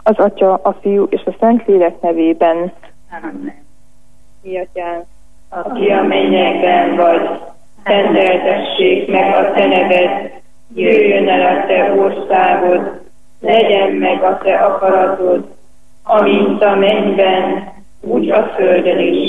Az Atya, a Fiú és a Szentlélek nevében. Amen. Mi Atyánk, aki a mennyekben vagy, szenteltessék meg a te neved, jöjjön el a te országod, legyen meg a te akaratod, amint a mennyben, úgy a földön is.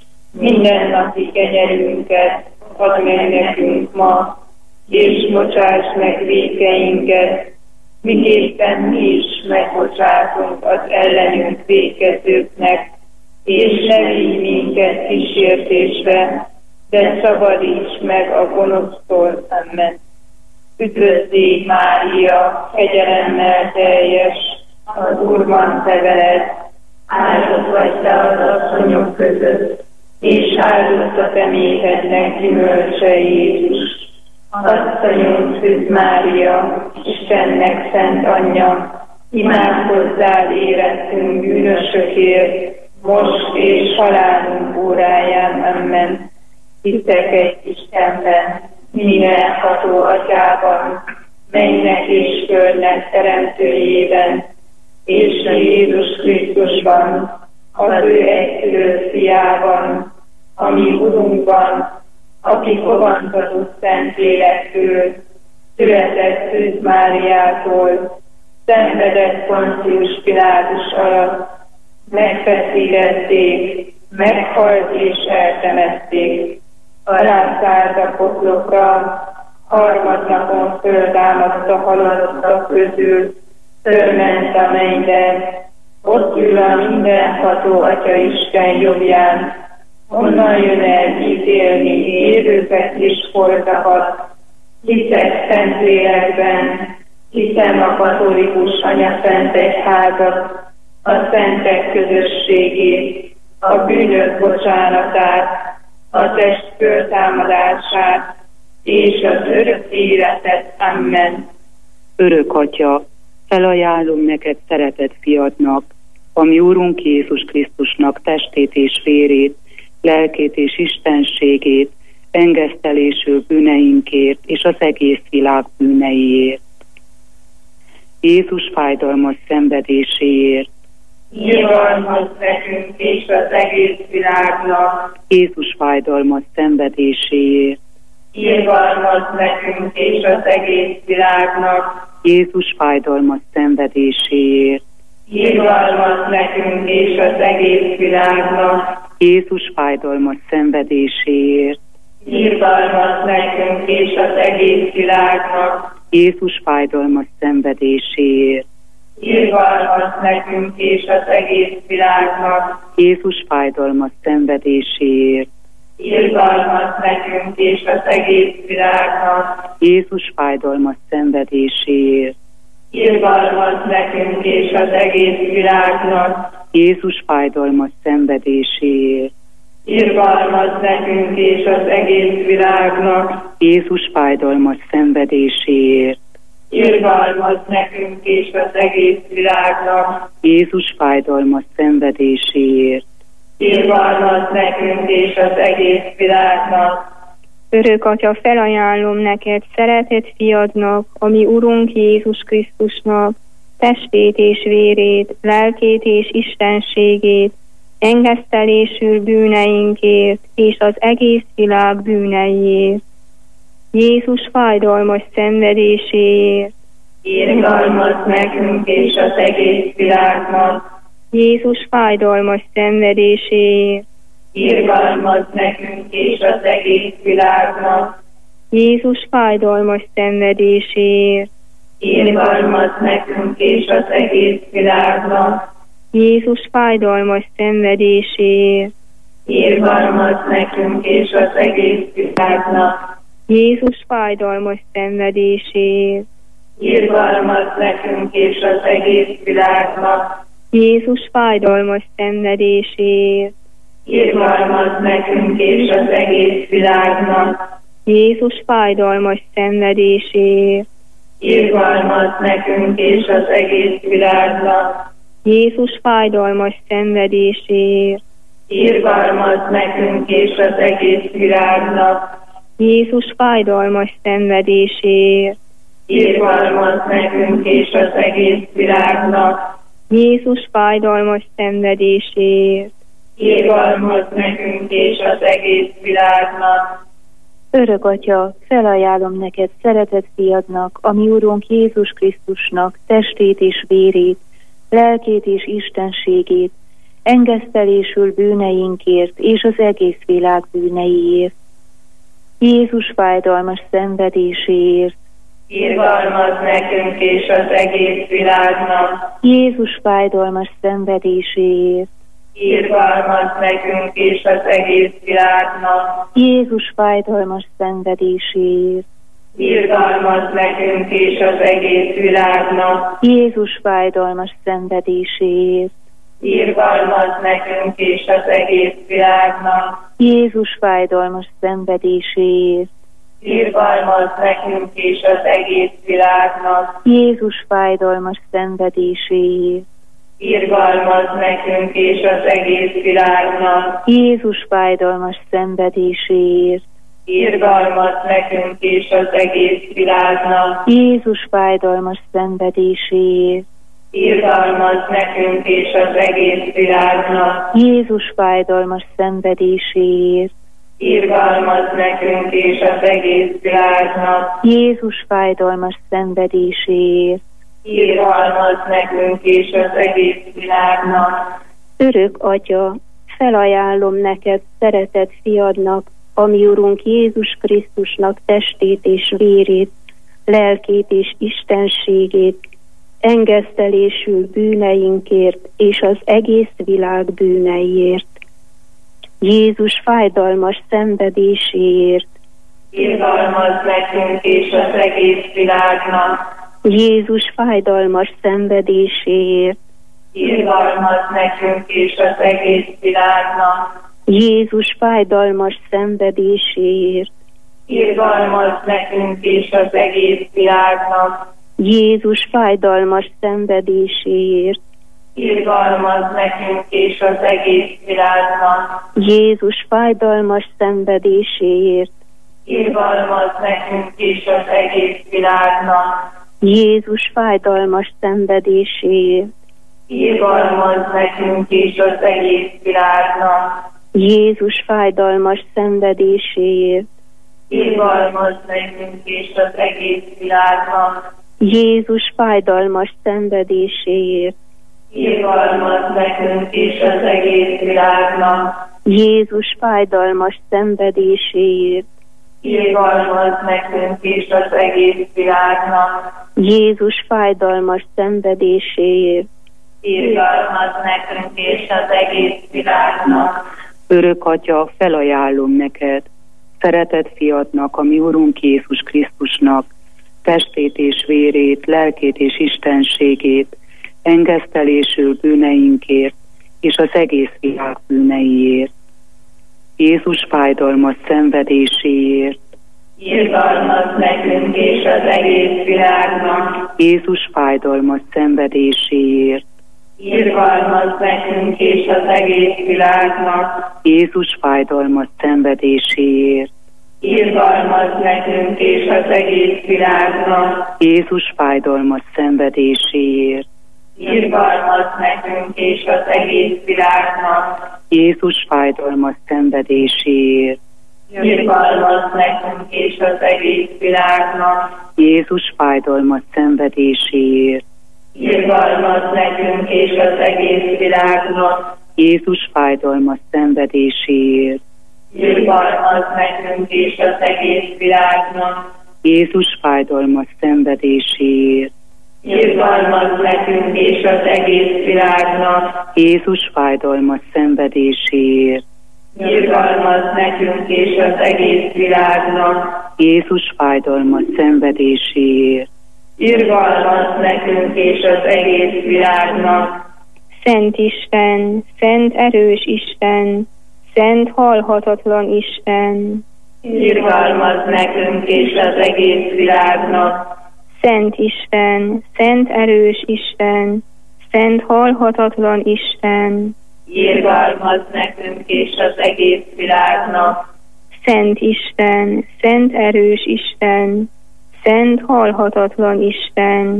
Mindennapi kenyerünket add meg nekünk ma, és bocsáss meg vétkeinket, miképpen mi is megbocsátunk az ellenünk vétkezőknek, és ne vigy minket kísértésbe, de szabadíts meg a gonosztól. Amen. Üdvözlégy Mária, kegyelemmel teljes, az Úr van te veled, áldott vagy te az asszonyok között, és áldott a te méhednek gyümölcse Jézus. Asszonyunk Szűz Mária, Istennek szent anyja, imádkozzál érettünk bűnösökért, most és halálunk óráján. Amen. Hiszek egy Istenben, mindenható Atyában, mennynek és földnek teremtőjében, és a Jézus Krisztusban, az ő egyszülött fiában, ami Urunkban, aki fogantatott Szentlélektől, született Szűz Máriától, szenvedett Poncius Pilátus alatt, megfeszítették, meghalt és eltemették, alászállt a poklokra, harmadnapon föltámadt a halottak közül, fölment a mennybe, ott ül a mindenható Atya Isten jobbján, onnan jön el ítélni élőket és holtakat. Hiszek Szentlélekben, hiszem a katolikus Anyaszent Egyházat, a szentek közösségét, a bűnök bocsánatát, a test föltámadását és az örök életet. Amen. Örök Atya, felajánlom neked szeretett fiadnak, ami Úrunk Jézus Krisztusnak testét és vérét, lelkét és istenségét, engesztelésül bűneinkért és az egész világ bűneiért. Jézus fájdalmas szenvedéséért, irgalmaz nekünk és az egész világnak. Jézus fájdalmas szenvedéséért, irgalmaz nekünk és az egész világnak. Jézus fájdalmas szenvedéséért, irgalmaz nekünk és az egész világnak. Jézus fájdalmas szenvedéséért, irgalmaz nekünk és az egész világnak. Jézus fájdalmas szenvedéséért, irgalmaz nekünk és az egész világnak. Jézus fájdalmas szenvedéséért, irgalmaz nekünk és az egész világnak. Jézus fájdalmas szenvedéséért, irgalmaz nekünk és az egész világnak. Jézus fájdalmas szenvedéséért, irgalmaz nekünk és az egész világnak. Jézus fájdalmas szenvedéséért, irgalmaz nekünk és az egész világnak. Jézus fájdalmas szenvedéséért, irgalmaz nekünk és az egész világnak. Örök Atya, felajánlom neked szeretett fiadnak, ami Urunk Jézus Krisztusnak, testét és vérét, lelkét és istenségét, engesztelésül bűneinkért és az egész világ bűneiért. Jézus fájdalmas szenvedéséért, irgalmaz nekünk és az egész világnak. Jézus fájdalmas szenvedéséért, irgalmaz nekünk és az egész világnak. Jézus fájdalmas szenvedéséért, irgalmaz nekünk és az egész világnak. Jézus fájdalmas szenvedéséért, irgalmaz nekünk és az egész világnak. Jézus fájdalmas szenvedéséért, irgalmaz nekünk és az egész világnak. Jézus fájdalmas szenvedéséért, irgalmaz nekünk és az egész világnak. Jézus fájdalmas szenvedéséért, irgalmaz nekünk és az egész világnak. Jézus fájdalmas szenvedéséért, irgalmaz nekünk és az egész világnak. Jézus fájdalmas szenvedéséért, irgalmaz nekünk és az egész világnak. Jézus fájdalmas szenvedésért, irgalmaz nekünk és az egész világnak. Örök Atya, felajánlom neked szeretett fiadnak, a mi Urunk Jézus Krisztusnak testét és vérét, lelkét és istenségét, engesztelésül bűneinkért és az egész világ bűneiért. Jézus fájdalmas szenvedéséért, Irgalmaz nekünk és az egész világnak. Jézus fájdalmas szenvedéséért, Irgalmaz nekünk és az egész világnak. Jézus fájdalmas szenvedéséért, Irgalmaz nekünk és az egész világnak. Jézus fájdalmas szenvedéséért, Irgalmaz nekünk és az egész világnak. Jézus fájdalmas szenvedéséért, Irgalmaz nekünk és az egész világnak. Jézus fájdalmas szenvedéséért, Irgalmaz nekünk és az egész világnak. Jézus fájdalmas szenvedéséért, Irgalmaz nekünk és az egész világnak. Jézus fájdalmas szenvedéséért, Irgalmaz nekünk és az egész világnak. Jézus fájdalmas szenvedéséért, Irgalmaz nekünk és az egész világnak. Jézus fájdalmas szenvedéséért. Irgalmaz nekünk és az egész világnak. Örök Atya, felajánlom neked szeretett fiadnak, a mi Urunk Jézus Krisztusnak testét és vérét, lelkét és istenségét, engesztelésül bűneinkért és az egész világ bűneiért. Jézus fájdalmas szenvedéséért, Irgalmaz nekünk és az egész világnak. Jézus fájdalmas szenvedéséért, Irgalmaz nekünk és az egész világnak. Jézus fájdalmas szenvedéséért, Irgalmaz nekünk és az egész világnak. Jézus fájdalmas szenvedéséért, Irgalmaz nekünk és az egész világnak. Jézus fájdalmas szenvedéséért, Irgalmaz nekünk és az egész világnak. Jézus fájdalmas szenvedéséért, Irgalmaz nekünk és az egész világnak. Jézus fájdalmas szenvedéséért, Irgalmaz nekünk és az egész világnak. Jézus fájdalmas szenvedéséért, Irgalmaz nekünk és az egész világnak. Jézus fájdalmas szenvedéséért, Irgalmaz nekünk és az egész világnak. Jézus fájdalmas szenvedéséért, Irgalmaz nekünk és az egész világnak. Örök Atya, felajánlom neked, szeretett fiadnak, a mi Urunk Jézus Krisztusnak, testét és vérét, lelkét és istenségét, engesztelésül bűneinkért és az egész világ bűneiért. Jézus fájdalmas szenvedéséért, Irgalmaz nekünk és az egész világnak. Jézus fájdalmas szenvedéséért, Irgalmaz nekünk és az egész világnak. Jézus fájdalmas szenvedéséért, Irgalmaz nekünk és az egész világnak. Jézus fájdalmas szenvedéséért, Irgalmaz nekünk és az egész világnak. Jézus fájdalmas szenvedéséért, Irgalmaz nekünk és az egész világnak. Jézus fájdalmas szenvedéséért, Irgalmaz nekünk és az egész világnak. Jézus fájdalmas szenvedéséért, Irgalmaz nekünk és az egész világnak. Jézus fájdalmas szenvedéséért, Irgalmaz nekünk és az egész világnak. Jézus fájdalmas szenvedéséért, Irgalmaz nekünk és az egész világnak. Jézus fájdalmas szenvedéséért, Irgalmaz nekünk és az egész világnak. Szent Isten, szent erős Isten, szent halhatatlan Isten, Irgalmaz nekünk és az egész világnak. Szent Isten, szent erős Isten, szent halhatatlan Isten, Irgalmaz nekünk és az egész világnak. Szent Isten, szent erős Isten, szent halhatatlan Isten,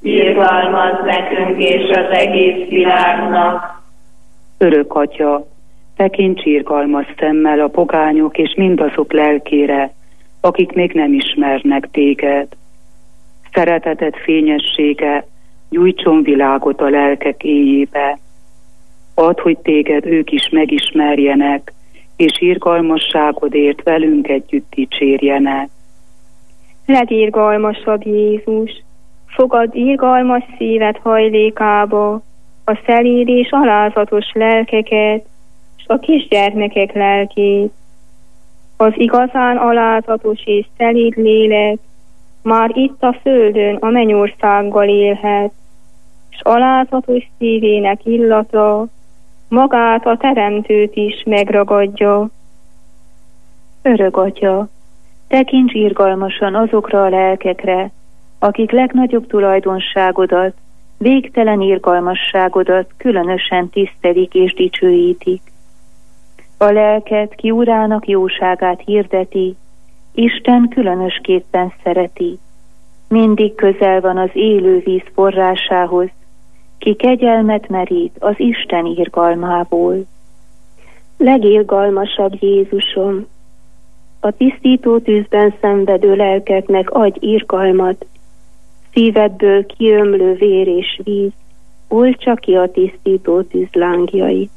irgalmaz nekünk és az egész világnak. Örök Atya, tekints irgalmas szemmel a pogányok és mindazok lelkére, akik még nem ismernek téged. Szereteted fényessége gyújtson világot a lelkek éjébe. Add, hogy téged ők is megismerjenek, és irgalmasságodért velünk együtt dicsérjenek. Legirgalmasabb Jézus, fogad irgalmas szíved hajlékába a szelíd és alázatos lelkeket, s a kisgyermekek lelkét. Az igazán alázatos és szelíd lélek már itt a földön a mennyországgal élhet, s alázatos szívének illata magát a Teremtőt is megragadja. Örök Atya, tekints irgalmasan azokra a lelkekre, akik legnagyobb tulajdonságodat, végtelen irgalmasságodat különösen tisztelik és dicsőítik. A lelket, ki Urának jóságát hirdeti, Isten különösképpen szereti. Mindig közel van az élő víz forrásához, ki kegyelmet merít az Isten irgalmából. Legirgalmasabb Jézusom, a tisztító tűzben szenvedő lelkeknek adj irgalmat, szívedből kiömlő vér és víz, oltsa ki a tisztító tűz lángjait.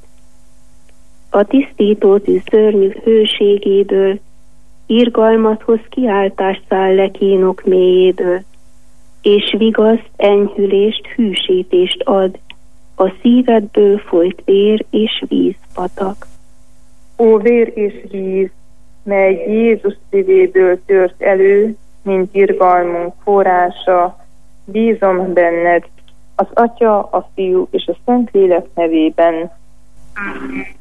A tisztító tűz szörnyű hőségéből irgalmathoz kiáltást száll le kínok mélyéből, és vigaszt, enyhülést, hűsítést ad, a szívedből folyt vér és vízpatak. Ó vér és víz, mely Jézus szívéből tört elő, mint irgalmunk forrása, bízom benned, az Atya, a Fiú és a Szentlélek nevében. Amen.